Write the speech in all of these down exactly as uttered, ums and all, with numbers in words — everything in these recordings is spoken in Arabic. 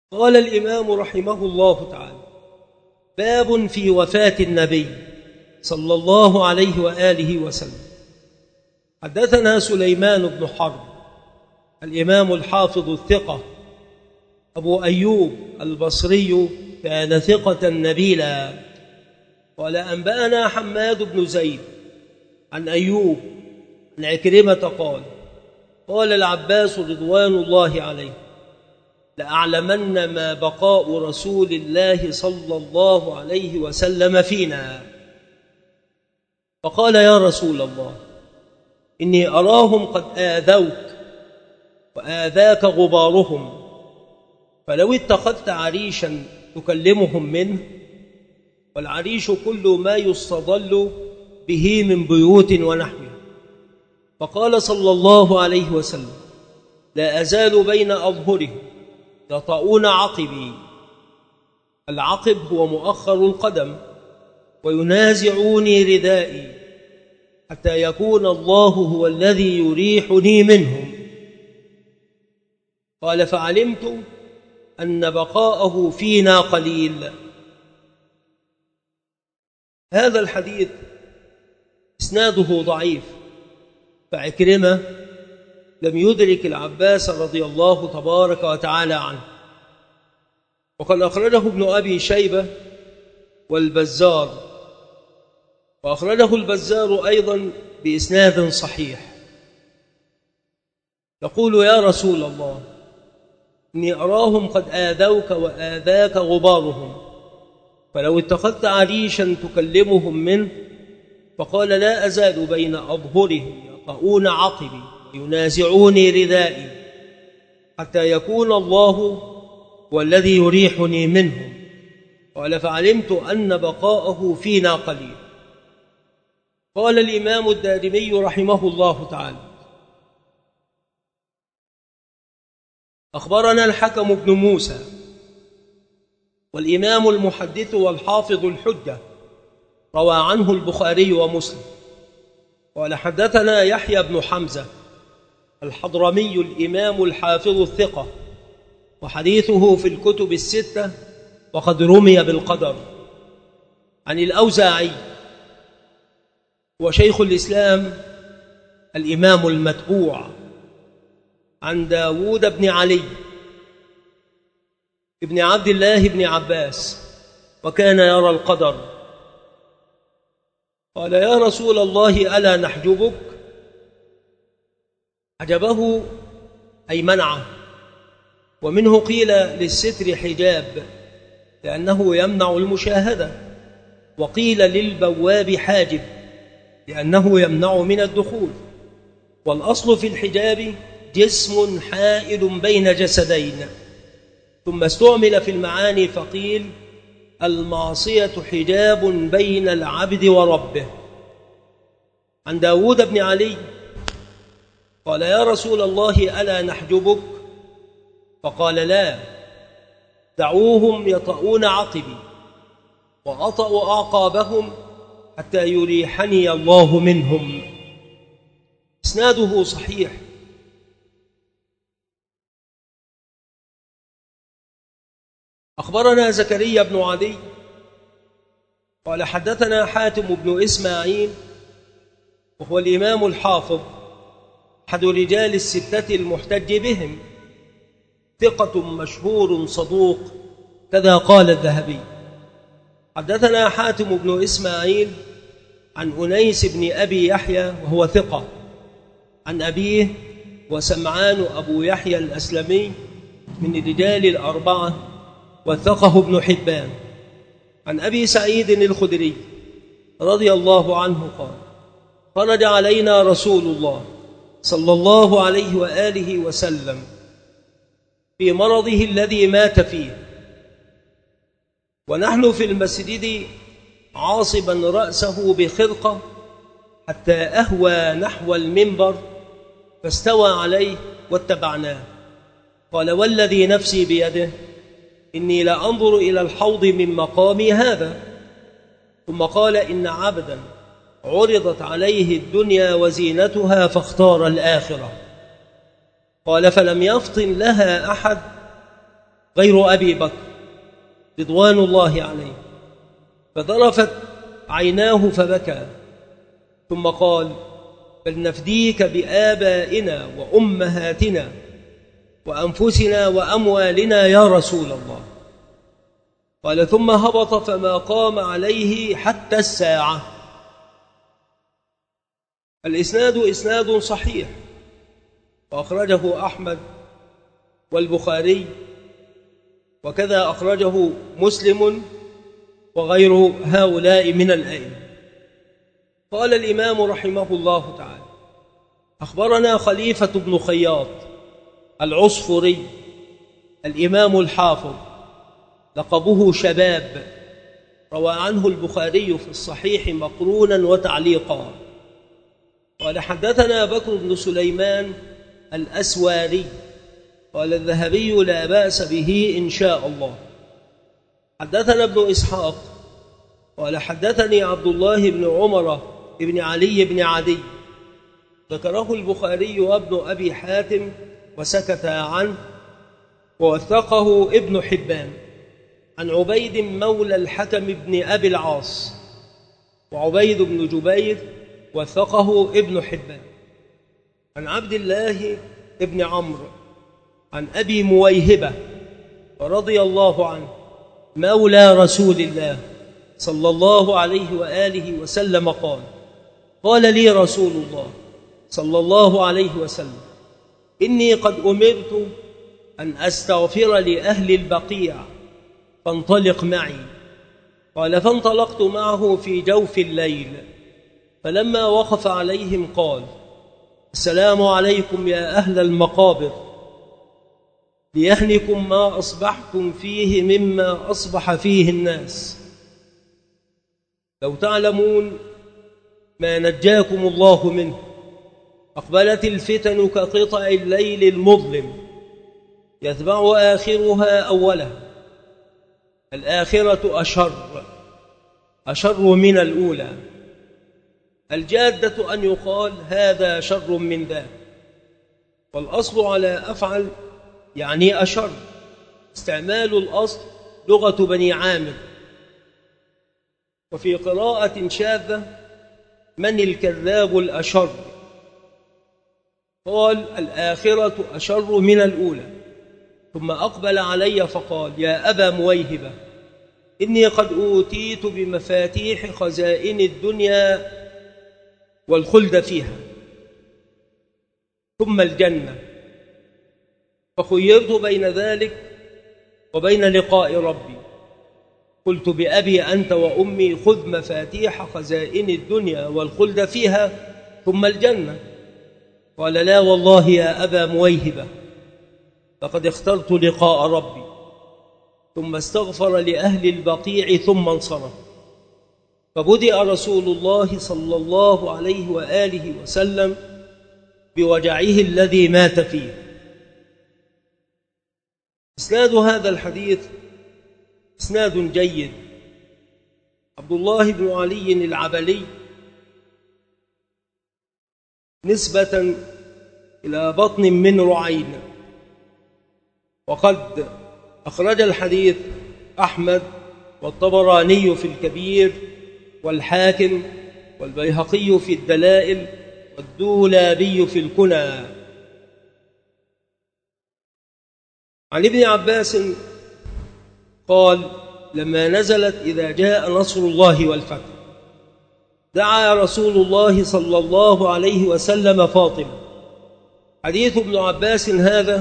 قال الإمام رحمه الله تعالى: باب في وفاة النبي صلى الله عليه وآله وسلم. حدثنا سليمان بن حرب الإمام الحافظ الثقة أبو أيوب البصري، كان ثقة نبيلا. قال: أنبأنا حماد بن زيد عن أيوب عن عكرمة قال: قال العباس رضوان الله عليه: لأعلمن ما بقاء رسول الله صلى الله عليه وسلم فينا. فقال: يا رسول الله، إني أراهم قد آذوك وآذاك غبارهم، فلو اتخذت عريشا تكلمهم منه، والعريش كل ما يستظل به من بيوت ونحوه. فقال صلى الله عليه وسلم: لا أزال بين أظهرهم يطؤون عقبي. العقب هو مؤخر القدم، وينازعوني ردائي حتى يكون الله هو الذي يريحني منهم. قال: فعلمت أن بقاءه فينا قليل. هذا الحديث إسناده ضعيف، فعكرمة لم يدرك العباس رضي الله تبارك وتعالى عنه. وقد أخرجه ابن أبي شيبة والبزار، وأخرجه البزار أيضا بإسناد صحيح. يقول: يا رسول الله، إني أراهم قد آذوك وآذاك غبارهم، فلو اتخذت عريشا تكلمهم منه. فقال: لا أزال بين أظهرهم يطؤون عقبي وينازعوني ردائي حتى يكون الله والذي يريحني منهم. قال: فعلمت أن بقاءه فينا قليل. قال الإمام الدارمي رحمه الله تعالى: أخبرنا الحكم بن موسى، والإمام المحدث والحافظ الحجة، روى عنه البخاري ومسلم. قال: حدثنا يحيى بن حمزة الحضرمي الإمام الحافظ الثقة، وحديثه في الكتب الستة، وقد رمي بالقدر. عن الأوزاعي وشيخ الإسلام الإمام المتبوع، عن داود بن علي ابن عبد الله بن عباس، وكان يرى القدر. قال: يا رسول الله، ألا نحجبك؟ حجبه أي منعه، ومنه قيل للستر حجاب لأنه يمنع المشاهدة، وقيل للبواب حاجب لأنه يمنع من الدخول. والأصل في الحجاب جسم حائل بين جسدين، ثم استعمل في المعاني فقيل: المعصية حجاب بين العبد وربه. عن داود بن علي قال: يا رسول الله، ألا نحجبك؟ فقال: لا، دعوهم يطؤون عقبي وأطأ أعقابهم حتى يريحني الله منهم. إسناده صحيح. أخبرنا زكريا بن عدي قال: حدثنا حاتم بن إسماعيل، وهو الإمام الحافظ أحد رجال الستة المحتج بهم، ثقة مشهور صدوق، كذا قال الذهبي. حدثنا حاتم بن إسماعيل عن أنيس بن أبي يحيى، وهو ثقة، عن أبيه وسمعان أبو يحيى الأسلمي من الرجال الأربعة، وثقه ابن حبان. عن أبي سعيد الخدري رضي الله عنه قال: خرج علينا رسول الله صلى الله عليه وآله وسلم في مرضه الذي مات فيه، ونحن في المسجد عاصبا رأسه بخرقة حتى أهوى نحو المنبر، فاستوى عليه واتبعناه. قال: والذي نفسي بيده، إني لأنظر إلى الحوض من مقامي هذا. ثم قال: إن عبدا عرضت عليه الدنيا وزينتها فاختار الآخرة. قال: فلم يفطن لها أحد غير أبي بكر رضوان الله عليه، فذرفت عيناه فبكى، ثم قال: بل نفديك بآبائنا وأمهاتنا وأنفسنا وأموالنا يا رسول الله. قال: ثم هبط فما قام عليه حتى الساعة. الإسناد إسناد صحيح، وأخرجه أحمد والبخاري، وكذا أخرجه مسلم وغير هؤلاء من الأئمة. قال الإمام رحمه الله تعالى: أخبرنا خليفة بن خياط العصفري الإمام الحافظ، لقبه شباب، روى عنه البخاري في الصحيح مقرونا وتعليقا. قال: حدثنا بكر بن سليمان الأسواري، قال الذهبي: لا بأس به إن شاء الله. حدثنا ابن إسحاق قال: حدثني عبد الله بن عمر بن علي بن عدي، ذكره البخاري وابن أبي حاتم وسكت عنه، ووثقه ابن حبان، عن عبيد مولى الحكم بن أبي العاص، وعبيد بن جبير وثقه ابن حبان، عن عبد الله بن عمرو عن أبي مويهبة رضي الله عنه مولى رسول الله صلى الله عليه وآله وسلم قال: قال لي رسول الله صلى الله عليه وسلم: إني قد أمرت أن أستغفر لأهل البقيع فانطلق معي. قال: فانطلقت معه في جوف الليل، فلما وقف عليهم قال: السلام عليكم يا أهل المقابر، ليهنكم ما أصبحتم فيه مما أصبح فيه الناس، لو تعلمون ما نجاكم الله منه. أقبلت الفتن كقطع الليل المظلم، يتبع آخرها أولها، الآخرة أشر أشر من الأولى. الجادة أن يقال هذا شر من ذاك، والأصل على أفعل يعني أشر، استعمال الأصل لغة بني عامر. وفي قراءة شاذة: من الكذاب الأشر؟ قال: الآخرة أشر من الأولى. ثم أقبل علي فقال: يا أبا مويهبة، إني قد أوتيت بمفاتيح خزائن الدنيا والخلد فيها، ثم الجنة، فخيرت بين ذلك وبين لقاء ربي. قلت: بأبي أنت وأمي، خذ مفاتيح خزائن الدنيا والخلد فيها ثم الجنة. قال: لا والله يا أبا مويهبة، لقد اخترت لقاء ربي. ثم استغفر لأهل البقيع ثم انصرف. فبدأ رسول الله صلى الله عليه وآله وسلم بوجعه الذي مات فيه. إسناد هذا الحديث إسناد جيد. عبد الله بن علي العبلي نسبة إلى بطن من رعين، وقد أخرج الحديث أحمد والطبراني في الكبير والحاكم والبيهقي في الدلائل والدولابي في الكنى. عن ابن عباس قال: لما نزلت إذا جاء نصر الله والفتح، دعا رسول الله صلى الله عليه وسلم فاطمة. حديث ابن عباس هذا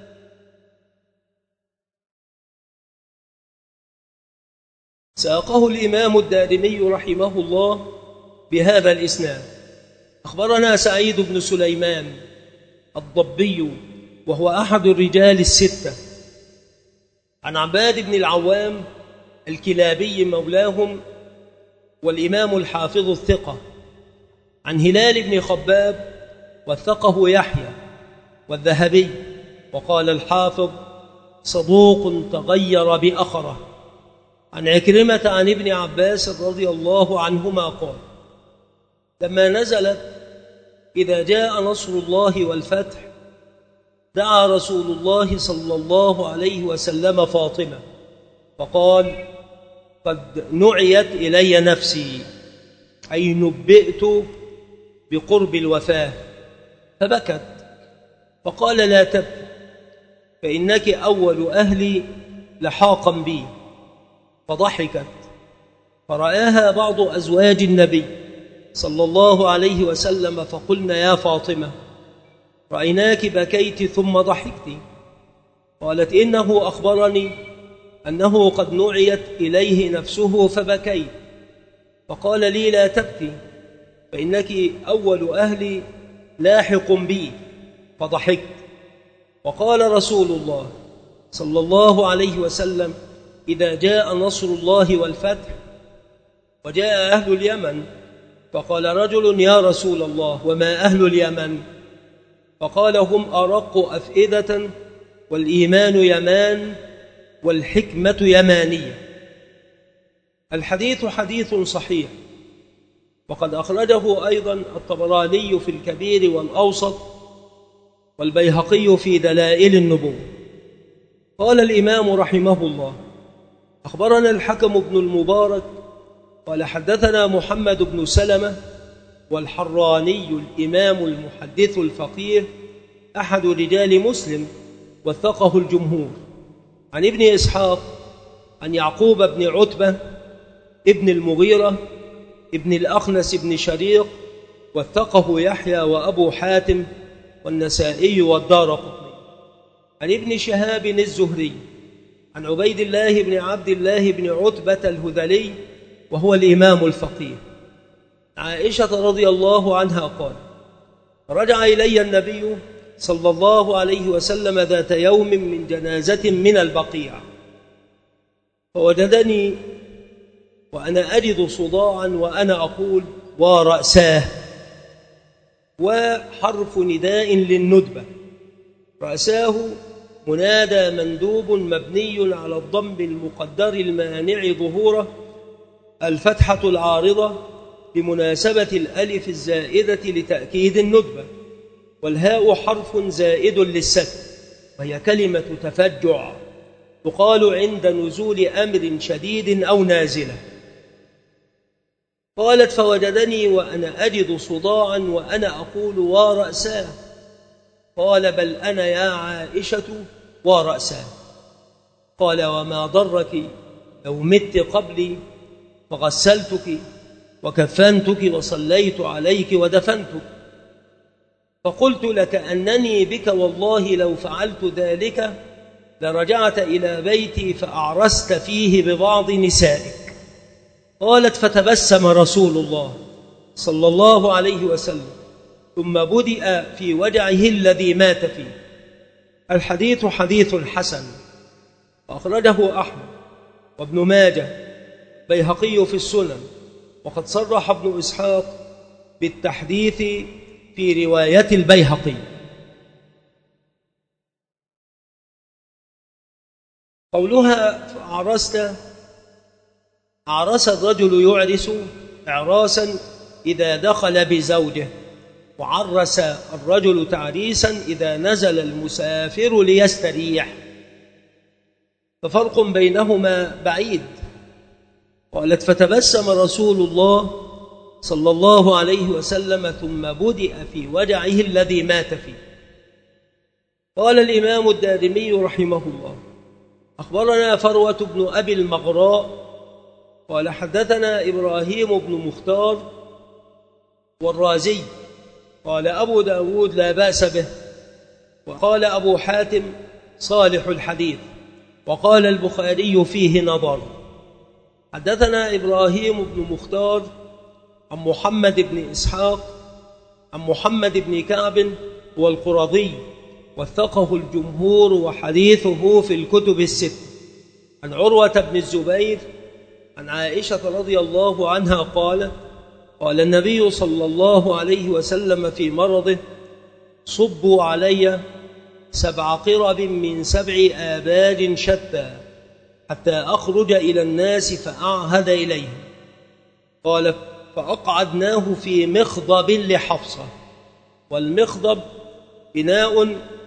ساقه الإمام الدارمي رحمه الله بهذا الإسناد. أخبرنا سعيد بن سليمان الضبي، وهو أحد الرجال الستة، عن عباد بن العوام الكلابي مولاهم والإمام الحافظ الثقة، عن هلال بن خباب، وثقه يحيى والذهبي، وقال الحافظ: صدوق تغير بأخره. عن عكرمة عن ابن عباس رضي الله عنهما قال: لما نزلت إذا جاء نصر الله والفتح، دعا رسول الله صلى الله عليه وسلم فاطمة فقال: قد نعيت إلي نفسي، أي نبئت بقرب الوفاة، فبكت. فقال: لا تبكي، فإنك أول أهلي لحاقا بي. فضحكت. فرآها بعض أزواج النبي صلى الله عليه وسلم فقلنا: يا فاطمة، رأيناك بكيت ثم ضحكت. قالت: إنه أخبرني أنه قد نعيت إليه نفسه فبكيت. فقال لي: لا تبكي، فإنك أول أهلي لاحق بي. فضحكت. وقال رسول الله صلى الله عليه وسلم: إذا جاء نصر الله والفتح وجاء أهل اليمن. فقال رجل: يا رسول الله، وما أهل اليمن؟ فقال: هم أرق أفئدة، والإيمان يمان، والحكمة يمانية. الحديث حديث صحيح، وقد أخرجه أيضا الطبراني في الكبير والأوسط، والبيهقي في دلائل النبوة. قال الإمام رحمه الله: أخبرنا الحكم بن المبارك قال حدثنا محمد بن سلمة، والحراني الإمام المحدث الفقيه أحد رجال مسلم، وثقه الجمهور، عن ابن إسحاق عن يعقوب بن عتبة ابن المغيرة ابن الأخنس بن شريق، وثقه يحيى وأبو حاتم والنسائي والدارقطني، عن ابن شهاب الزهري عن عبيد الله بن عبد الله بن عتبة الهذلي، وهو الإمام الفقيه، عائشة رضي الله عنها قال: رجع إلي النبي صلى الله عليه وسلم ذات يوم من جنازة من البقيع، فوجدني وأنا أجد صداعا وأنا أقول: ورأساه، وحرف نداء للندبة. رأساه منادى مندوب مبني على الضم المقدر المانع ظهوره، الفتحة العارضة بمناسبة الألف الزائدة لتأكيد الندبة، والهاء حرف زائد للسكن، وهي كلمة تفجع تقال عند نزول أمر شديد أو نازلة. قالت: فوجدني وأنا أجد صداعا وأنا أقول: ورأساه. قال: بل أنا يا عائشة ورأساه. قال: وما ضرك لو مت قبلي فغسلتك وكفنتك وصليت عليك ودفنتك. فقلت: لكأنني بك والله لو فعلت ذلك لرجعت إلى بيتي فأعرست فيه ببعض نسائك. قالت: فتبسم رسول الله صلى الله عليه وسلم، ثم بدأ في وجعه الذي مات فيه. الحديث حديث حسن، وأخرجه أحمد وابن ماجه بيهقي في السنن، وقد صرح ابن إسحاق بالتحديث في رواية البيهقي. قولها فأعرست: أعرس الرجل يعرس إعراسا إذا دخل بزوجه، وعرس الرجل تعريسا إذا نزل المسافر ليستريح، ففرق بينهما بعيد. قالت: فتبسم رسول الله صلى الله عليه وسلم ثم بدأ في وجعه الذي مات فيه. قال الإمام الدارمي رحمه الله: أخبرنا فروة بن أبي المغراء قال حدثنا إبراهيم بن مختار والرازي قال أبو داود لا بأس به، وقال أبو حاتم صالح الحديث، وقال البخاري فيه نظر. حدثنا إبراهيم بن مختار عن محمد بن إسحاق عن محمد بن كعب والقرظي، وثقه الجمهور، وحديثه في الكتب الست. عن عروة بن الزبير عن عائشة رضي الله عنها قالت: قال النبي صلى الله عليه وسلم في مرضه: صبوا علي سبع قرب من سبع آباد شتى حتى أخرج إلى الناس فأعهد إليهم. قال: فأقعدناه في مخضب لحفصة، والمخضب بناء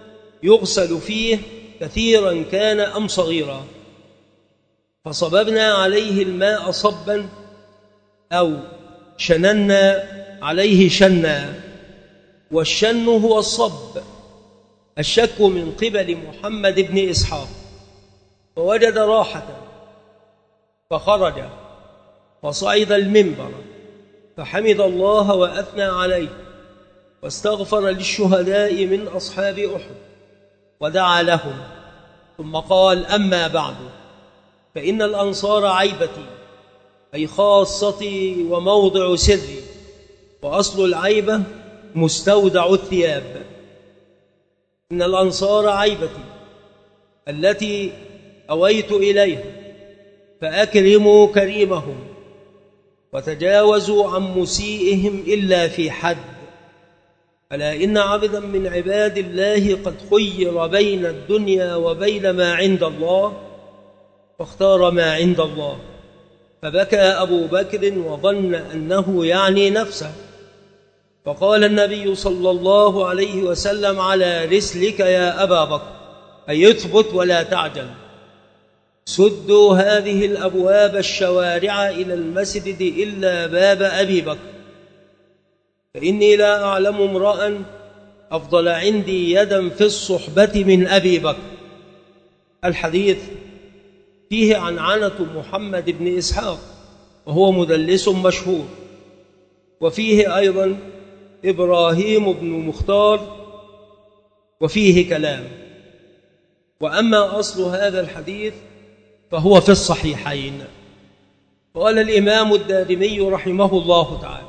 يغسل فيه كثيرا كان أم صغيرا، فصببنا عليه الماء صبا أو شننا عليه شنا، والشن هو الصب. الشك من قبل محمد بن إسحاق، فوجد راحة فخرج وصعد المنبر فحمد الله وأثنى عليه واستغفر للشهداء من أصحاب أحد ودعا لهم، ثم قال: أما بعد، فإن الأنصار عيبتي، أي خاصتي وموضع سري، وأصل العيبة مستودع الثياب. إن الأنصار عيبتي التي أويت إليها، فأكرموا كريمهم وتجاوزوا عن مسيئهم إلا في حد. ألا إن عبدا من عباد الله قد خير بين الدنيا وبين ما عند الله، فاختار ما عند الله، فبكى أبو بكر وظن أنه يعني نفسه، فقال النبي صلى الله عليه وسلم: على رسلك يا أبا بكر، أي اثبت ولا تعجل. سدوا هذه الأبواب الشوارع إلى المسجد إلا باب أبي بكر، فإني لا أعلم امرأ أفضل عندي يدا في الصحبة من أبي بكر. الحديث فيه عنعنة محمد بن إسحاق، وهو مدلس مشهور، وفيه أيضا إبراهيم بن مختار، وفيه كلام. وأما أصل هذا الحديث فهو في الصحيحين. قال الإمام الدارمي رحمه الله تعالى: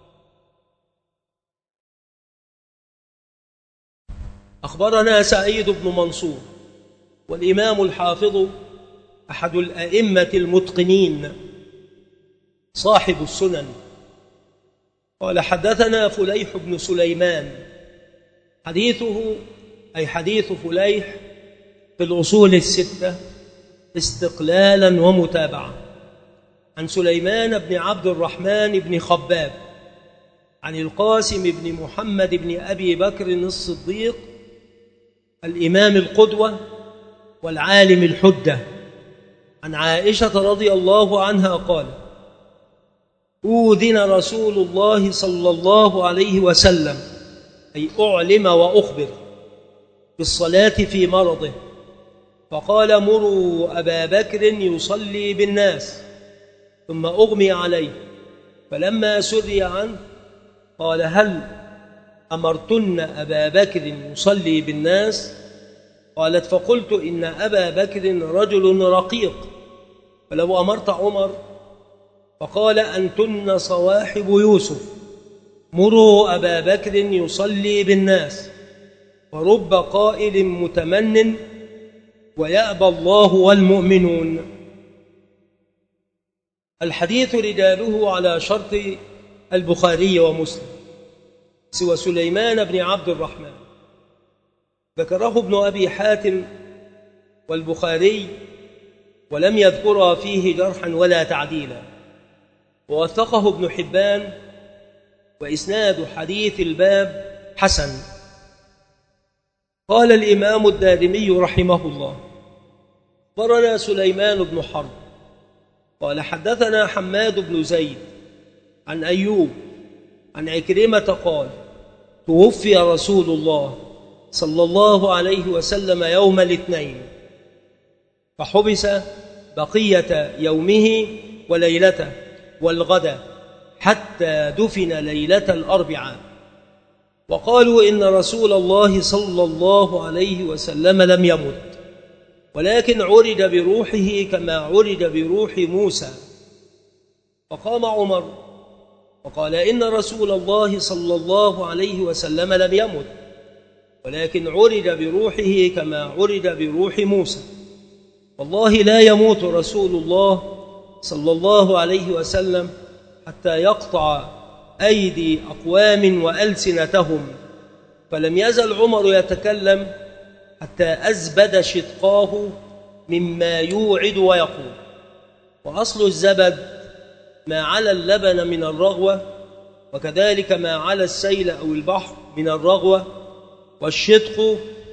أخبرنا سعيد بن منصور، والإمام الحافظ أحد الأئمة المتقنين صاحب السنن. قال: حدثنا فليح بن سليمان. حديثه أي حديث فليح في الأصول الستة استقلالا ومتابعة، عن سليمان بن عبد الرحمن بن خباب، عن القاسم بن محمد بن أبي بكر الصديق الإمام القدوة والعالم الحجة، عن عائشة رضي الله عنها قال: أوذن رسول الله صلى الله عليه وسلم، أي أعلم وأخبر، بالصلاة في مرضه، فقال: مروا أبا بكر يصلي بالناس، ثم أغمي عليه، فلما سري عنه قال: هل أمرتن أبا بكر يصلي بالناس؟ قالت: فقلت: إن أبا بكر رجل رقيق، فلو أمرت عمر. فقال: أنتن صواحب يوسف، مروا أبا بكر يصلي بالناس، ورب قائل متمن ويأبى الله والمؤمنون. الحديث رجاله على شرط البخاري ومسلم سوى سليمان بن عبد الرحمن، ذكره ابن أبي حاتم والبخاري ولم يذكر فيه جرحا ولا تعديلا، ووثقه ابن حبان، وإسناد حديث الباب حسن. قال الإمام الدارمي رحمه الله: أخبرنا سليمان بن حرب قال: حدثنا حماد بن زيد عن أيوب عن عكرمة قال: توفي رسول الله صلى الله عليه وسلم يوم الاثنين، فحبس بقية يومه وليلته والغد حتى دفن ليلة الأربعاء. وقالوا إن رسول الله صلى الله عليه وسلم لم يمت، ولكن عرج بروحه كما عرج بروح موسى. فقام عمر وقال: إن رسول الله صلى الله عليه وسلم لم يمت، ولكن عرج بروحه كما عرج بروح موسى. والله لا يموت رسول الله صلى الله عليه وسلم حتى يقطع أيدي أقوام وألسنتهم. فلم يزل عمر يتكلم حتى أزبد شدقاه مما يوعد ويقول. وأصل الزبد ما على اللبن من الرغوة، وكذلك ما على السيل أو البحر من الرغوة، والشدق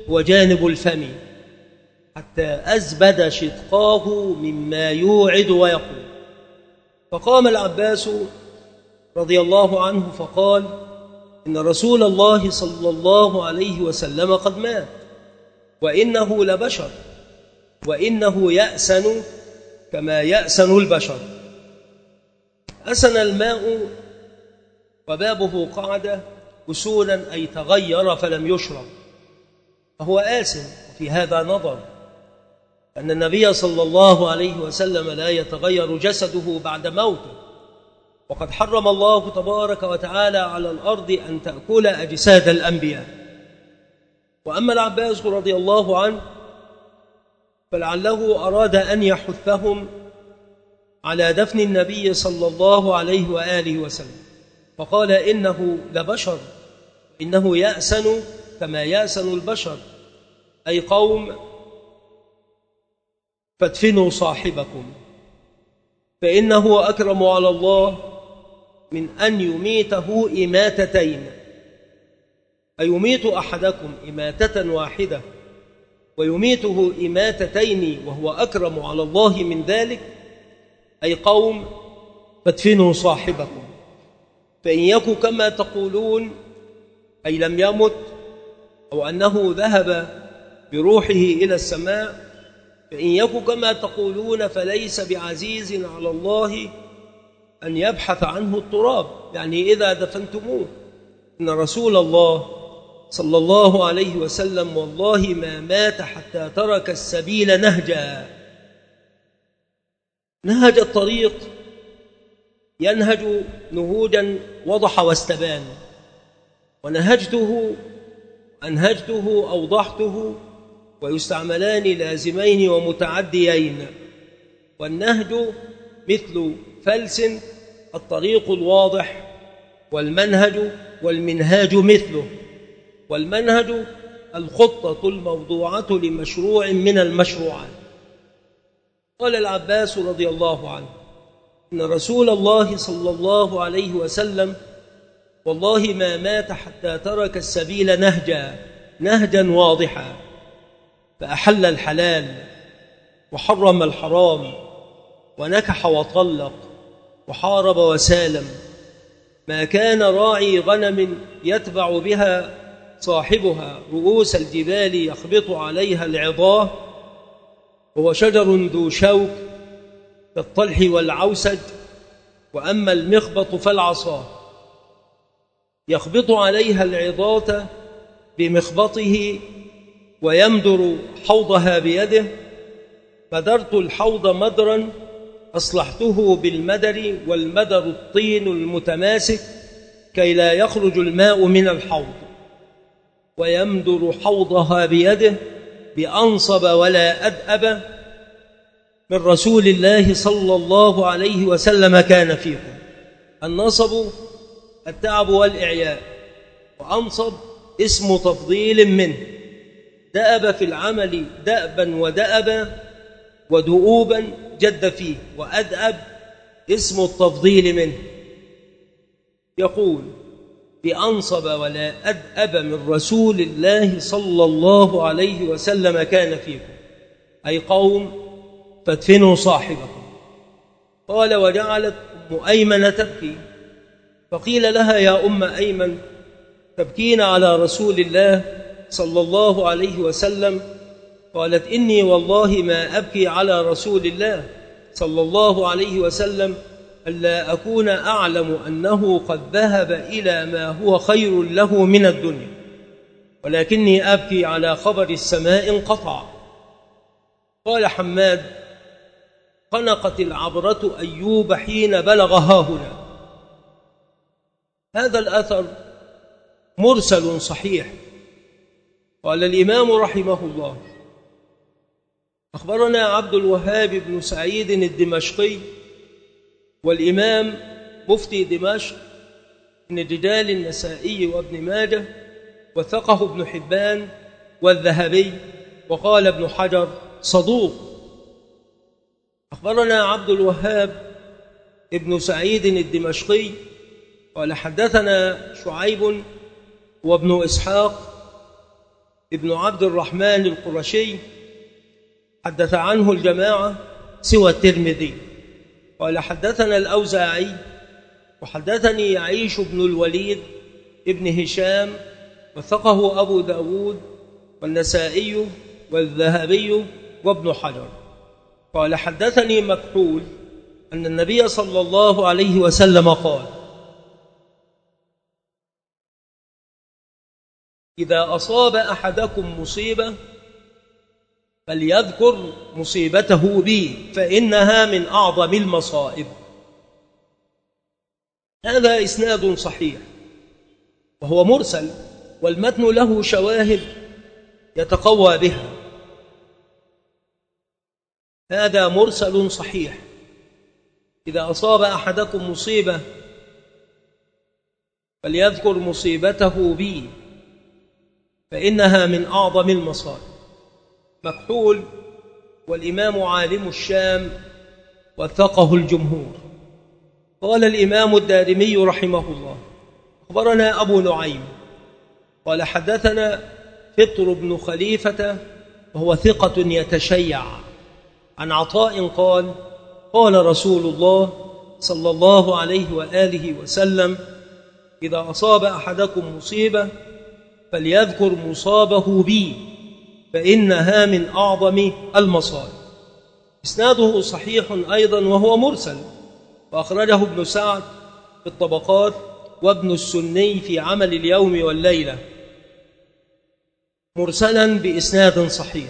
وجانب الفم حتى أزبد شدقاه مما يوعد ويقول. فقام العباس رضي الله عنه فقال: إن رسول الله صلى الله عليه وسلم قد مات، وإنه لبشر، وإنه يأسن كما يأسن البشر. أسن الماء وبابه قعد أسونا أي تغير فلم يشرب، فهو آسن. وفي هذا نظر أن النبي صلى الله عليه وسلم لا يتغير جسده بعد موته، وقد حرم الله تبارك وتعالى على الأرض أن تأكل أجساد الأنبياء. وأما العباس رضي الله عنه فلعله أراد أن يحثهم على دفن النبي صلى الله عليه وآله وسلم، فقال: إنه لبشر، إنه يأسن كما يأسن البشر، أي قوم فادفنوا صاحبكم فإنه أكرم على الله من أن يميته إماتتين، أيميت أحدكم إماتة واحدة ويميته إماتتين وهو أكرم على الله من ذلك، أي قوم فادفنوا صاحبكم فإن يك كما تقولون، أي لم يمت أو أنه ذهب بروحه إلى السماء، فإن يك كما تقولون فليس بعزيز على الله أن يبحث عنه التراب، يعني إذا دفنتموه. إن رسول الله صلى الله عليه وسلم والله ما مات حتى ترك السبيل نهجا، نهج الطريق ينهج نهوجا وضح واستبان، ونهجته أنهجته أوضحته، ويستعملان لازمين ومتعديين. والنهج مثل فلس الطريق الواضح، والمنهج والمنهاج مثله. والمنهج الخطة الموضوعة لمشروع من المشروعات. قال العباس رضي الله عنه: إن رسول الله صلى الله عليه وسلم والله ما مات حتى ترك السبيل نهجا نهجا واضحا، فأحل الحلال وحرم الحرام ونكح وطلق وحارب وسالم، ما كان راعي غنم يتبع بها صاحبها رؤوس الجبال يخبط عليها العظاه، هو شجر ذو شوك كالطلح والعوسج، وأما المخبط فالعصا يخبط عليها العظاة بمخبطه ويمدر حوضها بيده، مدرت الحوض مدرا أصلحته بالمدر، والمدر الطين المتماسك كي لا يخرج الماء من الحوض، ويمدر حوضها بيده بأنصب ولا أدأب من رسول الله صلى الله عليه وسلم كان فيكم. النصب التعب والإعياء، وأنصب اسم تفضيل منه. دأب في العمل دأبا ودأبا ودؤوبا جد فيه، وأدأب اسم التفضيل منه. يقول: بأنصب ولا أدأب من رسول الله صلى الله عليه وسلم كان فيكم، أي قوم فادفنوا صاحبكم. قال: وجعلت أم أيمن تبكي، فقيل لها: يا أم أيمن تبكين على رسول الله صلى الله عليه وسلم؟ قالت: إني والله ما أبكي على رسول الله صلى الله عليه وسلم ألا أكون أعلم أنه قد ذهب إلى ما هو خير له من الدنيا، ولكني أبكي على خبر السماء انقطع. قال حماد: خنقت العبرة أيوب حين بلغ هاهنا. هذا الأثر مرسل صحيح. قال الإمام رحمه الله: أخبرنا عبد الوهاب بن سعيد الدمشقي، والإمام مفتي دمشق، من رجال النسائي وابن ماجه، وثقه ابن حبان والذهبي، وقال ابن حجر صدوق. أخبرنا عبد الوهاب ابن سعيد الدمشقي قال: حدثنا شعيب وابن إسحاق ابن عبد الرحمن القرشي حدث عنه الجماعة سوى الترمذي. قال حدثنا الأوزاعي وحدثني يعيش بن الوليد ابن هشام وثقه أبو داود والنسائي والذهبي وابن حجر. قال حدثني مكحول أن النبي صلى الله عليه وسلم قال: إذا أصاب أحدكم مصيبة فليذكر مصيبته بي فإنها من أعظم المصائب. هذا إسناد صحيح وهو مرسل، والمتن له شواهد يتقوى بها. هذا مرسل صحيح: إذا أصاب أحدكم مصيبة فليذكر مصيبته بي فإنها من أعظم المصائب. مكحول والإمام عالم الشام وثقه الجمهور. قال الإمام الدارمي رحمه الله: أخبرنا أبو نعيم قال حدثنا فطر بن خليفة وهو ثقة يتشيع عن عطاء قال: قال رسول الله صلى الله عليه وآله وسلم: إذا أصاب أحدكم مصيبة فليذكر مصابه بي فإنها من أعظم المصائب. إسناده صحيح أيضا وهو مرسل، وأخرجه ابن سعد في الطبقات وابن السني في عمل اليوم والليلة مرسلا بإسناد صحيح.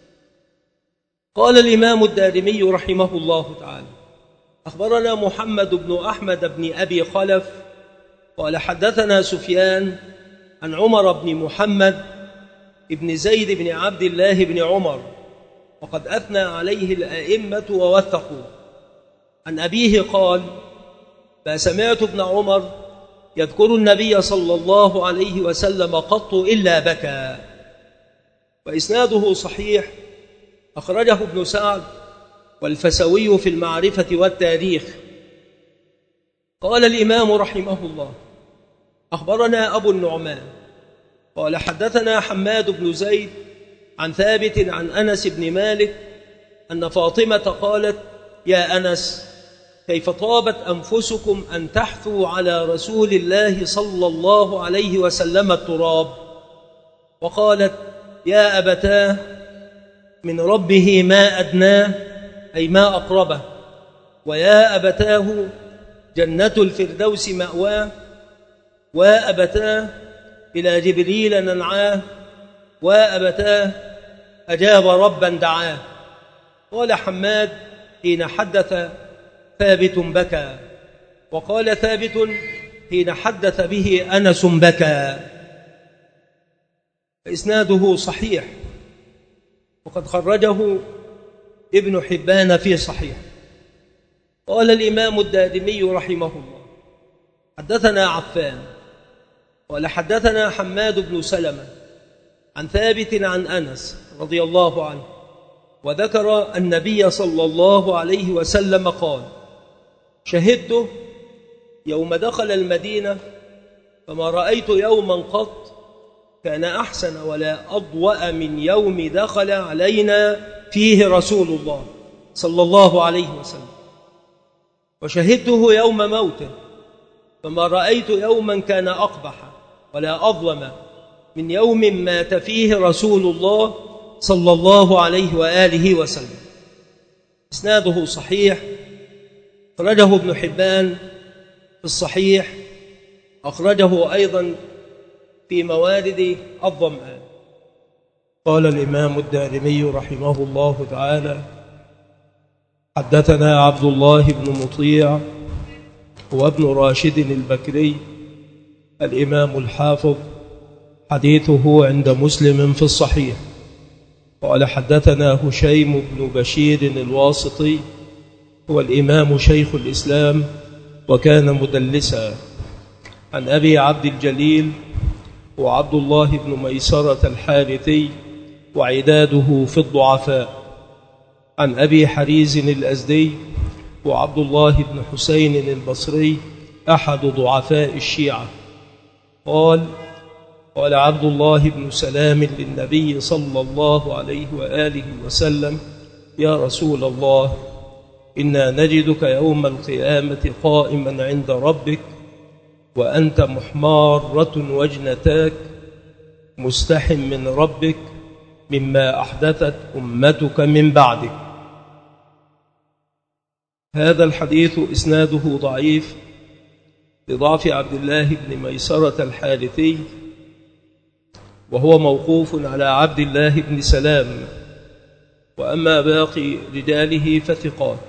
قال الإمام الدارمي رحمه الله تعالى: أخبرنا محمد بن أحمد بن أبي خلف قال حدثنا سفيان عن عمر بن محمد ابن زيد بن عبد الله بن عمر، وقد أثنى عليه الأئمة ووثقوا. عن أبيه قال: ما سمعت ابن عمر يذكر النبي صلى الله عليه وسلم قط إلا بكى. وإسناده صحيح، أخرجه ابن سعد والفسوي في المعرفة والتاريخ. قال الإمام رحمه الله: أخبرنا أبو النعمان قال حدثنا حماد بن زيد عن ثابت عن أنس بن مالك أن فاطمة قالت: يا أنس، كيف طابت أنفسكم أن تحثوا على رسول الله صلى الله عليه وسلم التراب؟ وقالت: يا أبتاه، من ربه ما أدناه، أي ما أقربه، ويا أبتاه جنة الفردوس مأواه، وأبتاه إلى جبريل ننعاه، وأبتاه أجاب ربا دعاه. قال حماد: حين حدث ثابت بكى. وقال ثابت: حين حدث به أنس بكى. فإسناده صحيح، وقد خرجه ابن حبان في صحيح. قال الإمام الدارمي رحمه الله: حدثنا عفان قال حدثنا حماد بن سلمة عن ثابت عن أنس رضي الله عنه، وذكر النبي صلى الله عليه وسلم قال: شهدته يوم دخل المدينة فما رأيت يوما قط كان أحسن ولا أضوأ من يوم دخل علينا فيه رسول الله صلى الله عليه وسلم. وشهدته يوم موته فما رأيت يوما كان أقبح ولا أظلم من يوم مات فيه رسول الله صلى الله عليه وآله وسلم. إسناده صحيح، أخرجه ابن حبان في الصحيح، أخرجه أيضا في موارد الظمآن. قال الإمام الدارمي رحمه الله تعالى: حدثنا عبد الله بن مطيع وابن راشد البكري الإمام الحافظ، حديثه عند مسلم في الصحيح. قال حدثنا هشيم بن بشير الواسطي، هو الإمام شيخ الإسلام وكان مدلسا، عن أبي عبد الجليل وعبد الله بن ميسرة الحارثي وعداده في الضعفاء، عن أبي حريز الأزدي وعبد الله بن حسين البصري أحد ضعفاء الشيعة. قال: قال عبد الله بن سلام للنبي صلى الله عليه وآله وسلم: يا رسول الله، إنا نجدك يوم القيامة قائما عند ربك وأنت محمارة وجنتاك مستح من ربك مما أحدثت أمتك من بعدك. هذا الحديث إسناده ضعيف لضعف عبد الله بن ميسرة الحارثي، وهو موقوف على عبد الله بن سلام، وأما باقي رجاله فثقات.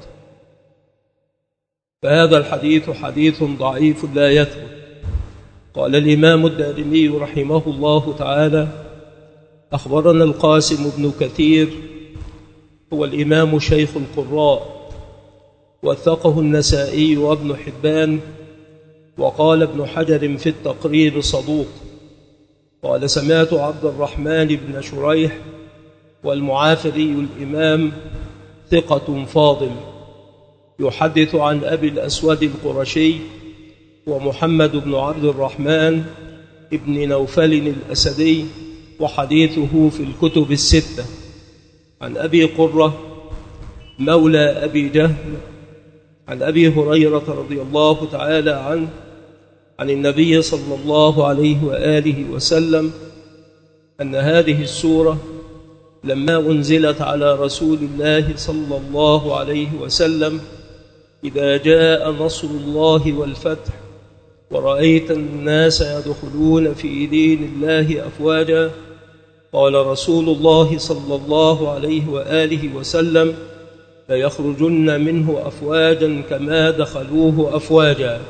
فهذا الحديث حديث ضعيف لا يثبت. قال الإمام الدارمي رحمه الله تعالى: أخبرنا القاسم بن كثير، هو الإمام شيخ القراء، وثقه النسائي وابن حبان، وقال ابن حجر في التقرير صدوق. قال: سمعت عبد الرحمن بن شريح والمعافري الإمام ثقة فاضل يحدث عن أبي الأسود القرشي ومحمد بن عبد الرحمن ابن نوفل الأسدي، وحديثه في الكتب الستة، عن أبي قرة مولى أبي جهل عن أبي هريرة رضي الله تعالى عنه عن النبي صلى الله عليه وآله وسلم أن هذه السورة لما أنزلت على رسول الله صلى الله عليه وسلم: إذا جاء نصر الله والفتح ورأيت الناس يدخلون في دين الله أفواجا، قال رسول الله صلى الله عليه وآله وسلم: ليخرجن منه أفواجا كما دخلوه أفواجا.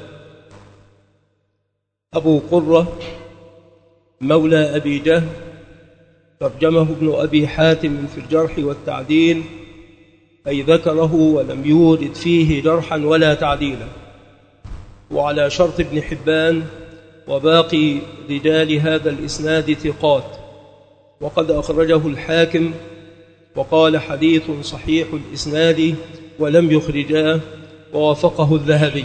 أبو قرة مولى أبي جهل ترجمه ابن أبي حاتم في الجرح والتعديل، أي ذكره ولم يورد فيه جرحا ولا تعديلا، وعلى شرط ابن حبان وباقي رجال هذا الإسناد ثقات، وقد أخرجه الحاكم وقال حديث صحيح الإسناد ولم يخرجاه، ووافقه الذهبي.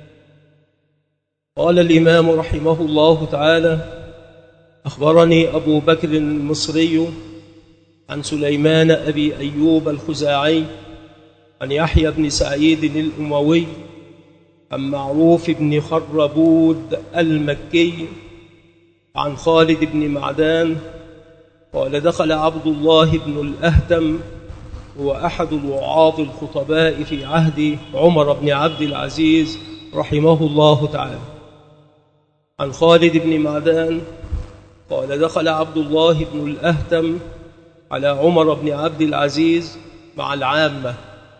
قال الإمام رحمه الله تعالى: أخبرني أبو بكر المصري عن سليمان أبي أيوب الخزاعي عن يحيى بن سعيد الأموي عن معروف بن خربود المكي عن خالد بن معدان قال: دخل عبد الله بن الأهتم، هو أحد الوعاظ الخطباء في عهد عمر بن عبد العزيز رحمه الله تعالى، عن خالد بن معدان قال: دخل عبد الله بن الأهتم على عمر بن عبد العزيز مع العامة،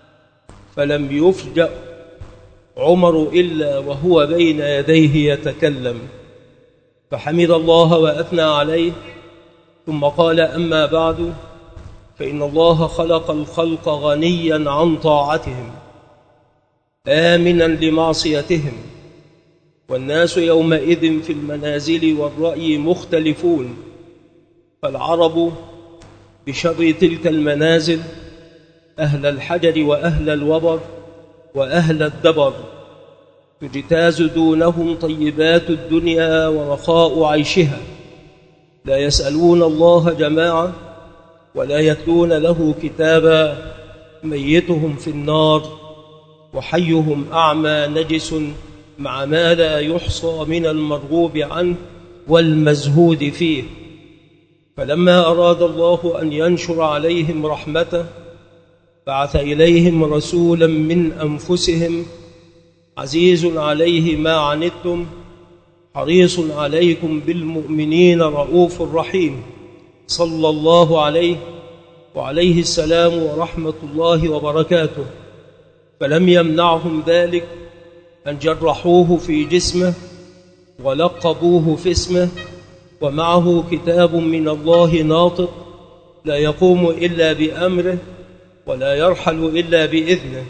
فلم يفجأ عمر إلا وهو بين يديه يتكلم، فحمد الله وأثنى عليه، ثم قال: أما بعد، فإن الله خلق الخلق غنيا عن طاعتهم آمنا لمعصيتهم، والناس يومئذ في المنازل والرأي مختلفون، فالعرب بشر تلك المنازل أهل الحجر وأهل الوبر وأهل الدبر، تجتاز دونهم طيبات الدنيا ورخاء عيشها، لا يسألون الله جماعة ولا يتلون له كتابا، ميتهم في النار وحيهم أعمى نجس، مع ما لا يحصى من المرغوب عنه والمزهود فيه. فلما أراد الله أن ينشر عليهم رحمته بعث إليهم رسولا من أنفسهم عزيز عليه ما عنتم حريص عليكم بالمؤمنين رؤوف رحيم، صلى الله عليه وعليه السلام ورحمة الله وبركاته. فلم يمنعهم ذلك أن جرحوه في جسمه ولقبوه في اسمه، ومعه كتاب من الله ناطق لا يقوم إلا بأمره ولا يرحل إلا بإذنه.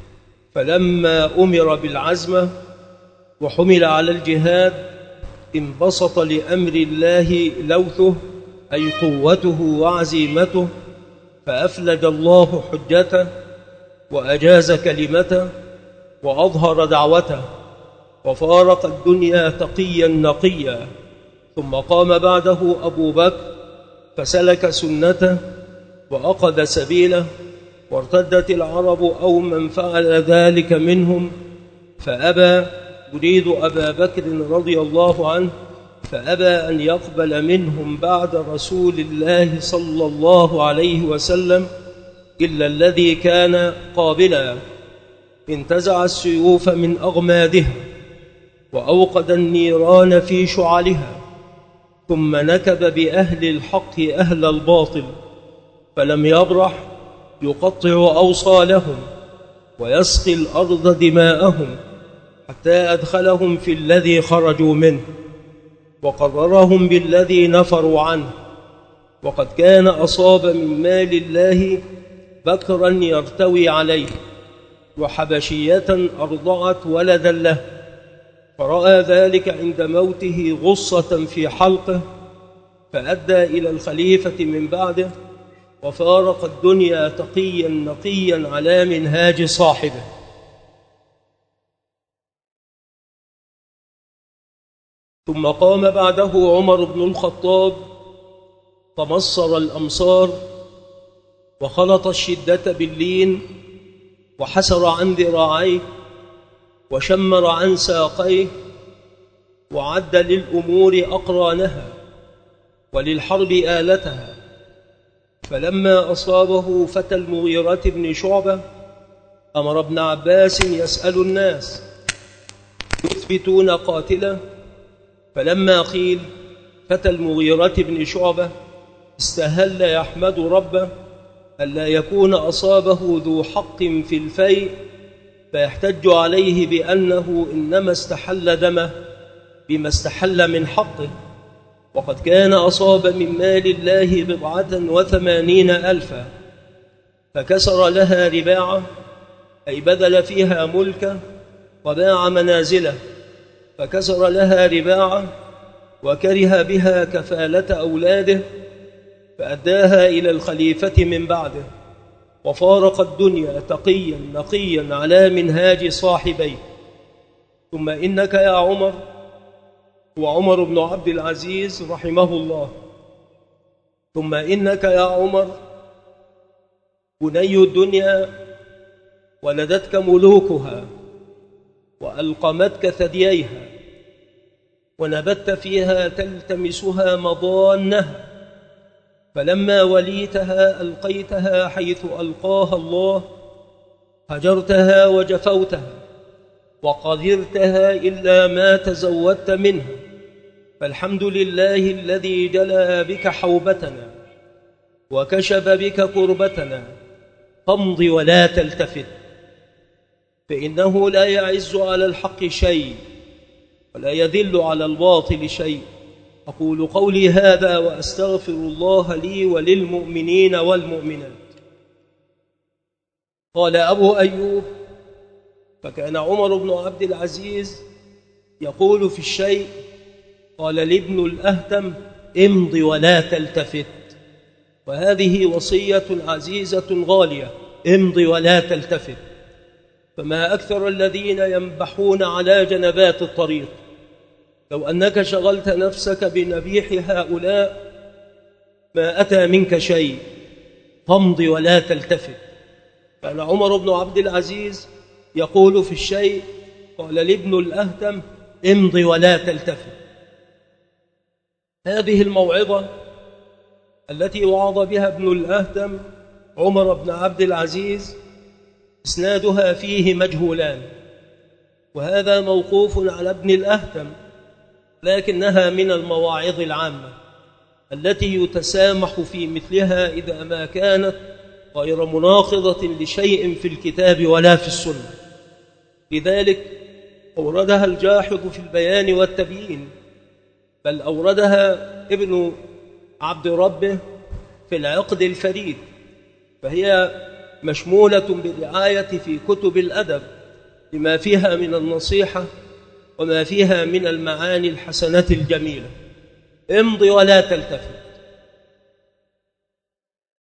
فلما أمر بالعزمة وحمل على الجهاد انبسط لأمر الله لوثه، أي قوته وعزيمته، فأفلج الله حجته وأجاز كلمته وأظهر دعوته، وفارق الدنيا تقيا نقيا، ثم قام بعده أبو بكر فسلك سنته وأخذ سبيله، وارتدت العرب أو من فعل ذلك منهم فأبى، يريد أبا بكر رضي الله عنه، فأبى أن يقبل منهم بعد رسول الله صلى الله عليه وسلم إلا الذي كان قابلا، انتزع السيوف من أغمادها وأوقد النيران في شعلها، ثم نكب بأهل الحق أهل الباطل، فلم يبرح يقطع أوصالهم ويسقي الأرض دماءهم حتى أدخلهم في الذي خرجوا منه، وقررهم بالذي نفروا عنه. وقد كان أصاب من مال الله بكرا يرتوي عليه، وحبشية أرضعت ولدا له، فرأى ذلك عند موته غصة في حلقه، فأدى إلى الخليفة من بعده، وفارق الدنيا تقيا نقيا على منهاج صاحبه. ثم قام بعده عمر بن الخطاب فمصر الأمصار، وخلط الشدة باللين، وحسر عن ذراعيه، وشمر عن ساقيه، وعد للأمور أقرانها وللحرب آلتها. فلما أصابه فتى المغيرة بن شعبة أمر ابن عباس يسأل الناس يثبتون قاتله، فلما قيل فتى المغيرة بن شعبة استهل يحمد ربه ألا يكون أصابه ذو حق في الفيء، فيحتج عليه بأنه إنما استحل دمه بما استحل من حقه، وقد كان أصاب من مال الله بضعة وثمانين ألفا، فكسر لها رباعه، أي بذل فيها ملكه، وباع منازله، فكسر لها رباعه، وكره بها كفالة أولاده، فأداها إلى الخليفة من بعده، وفارق الدنيا تقيا نقيا على منهاج صاحبيه. ثم إنك يا عمر، وعمر بن عبد العزيز رحمه الله، ثم إنك يا عمر بني الدنيا، ولدتك ملوكها وألقمتك ثدييها، ونبت فيها تلتمسها مضانها، فلما وليتها ألقيتها حيث ألقاها الله، هجرتها وجفوتها وقذرتها إلا ما تزودت منها، فالحمد لله الذي جلى بك حوبتنا وكشف بك كربتنا، فامض ولا تلتفت، فإنه لا يعز على الحق شيء ولا يذل على الباطل شيء. أقول قولي هذا وأستغفر الله لي وللمؤمنين والمؤمنات. قال أبو أيوب: فكان عمر بن عبد العزيز يقول في الشيء قال لابن الأهتم: امض ولا تلتفت. وهذه وصية عزيزة غالية، امض ولا تلتفت. فما أكثر الذين ينبحون على جنبات الطريق. لو أنك شغلت نفسك بنبيح هؤلاء ما أتى منك شيء، فامض ولا تلتفت. كان عمر بن عبد العزيز يقول في الشيء قال لابن الأهتم: امض ولا تلتفت. هذه الموعظة التي وعظ بها ابن الأهتم عمر بن عبد العزيز إسنادها فيه مجهولان، وهذا موقوف على ابن الأهتم، لكنها من المواعظ العامة التي يتسامح في مثلها إذا ما كانت غير مناقضة لشيء في الكتاب ولا في السنة. لذلك أوردها الجاحظ في البيان والتبيين، بل أوردها ابن عبد ربه في العقد الفريد، فهي مشمولة بالرعاية في كتب الأدب لما فيها من النصيحة وما فيها من المعاني الحسنة الجميلة. امض ولا تلتفت.